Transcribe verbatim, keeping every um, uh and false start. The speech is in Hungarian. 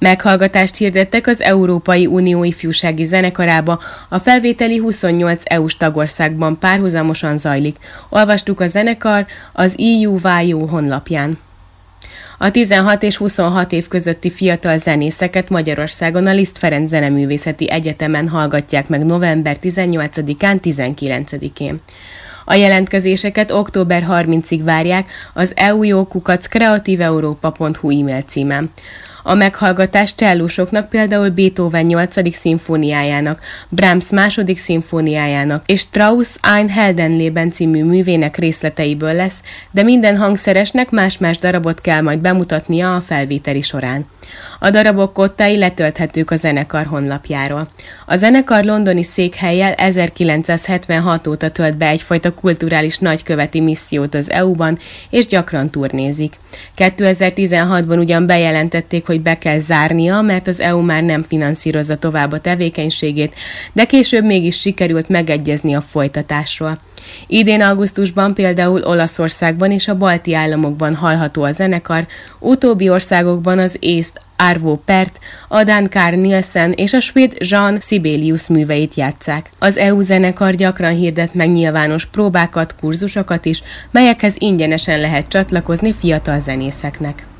Meghallgatást hirdettek az Európai Unió ifjúsági zenekarába, a felvételi huszonnyolc é u-s tagországban párhuzamosan zajlik. Olvastuk a zenekar az E U Y O honlapján. A tizenhat és huszonhat év közötti fiatal zenészeket Magyarországon a Liszt Ferenc Zeneművészeti Egyetemen hallgatják meg november tizennyolcadikán, tizenkilencedikén. A jelentkezéseket október harmincadikáig várják az e u j o kukac kreativeuropa pont hu e-mail címen. A meghallgatás csellósoknak például Beethoven nyolcadik szimfóniájának, Brahms második szimfóniájának és Strauss Ein Heldenleben című művének részleteiből lesz, de minden hangszeresnek más-más darabot kell majd bemutatnia a felvételi során. A darabok kottái letölthetők a zenekar honlapjáról. A zenekar londoni székhellyel ezerkilencszázhetvenhat óta tölt be egyfajta kulturális nagyköveti missziót az é u-ban, és gyakran turnézik. kétezer-tizenhatban ugyan bejelentették, hogy be kell zárnia, mert az é u már nem finanszírozza tovább a tevékenységét, de később mégis sikerült megegyezni a folytatásról. Idén augusztusban például Olaszországban és a balti államokban hallható a zenekar, utóbbi országokban az észt Arvo Pärt, a dán Carl Nielsen és a svéd Jean Sibelius műveit játsszák. Az é u zenekar gyakran hirdet meg nyilvános próbákat, kurzusokat is, melyekhez ingyenesen lehet csatlakozni fiatal zenészeknek.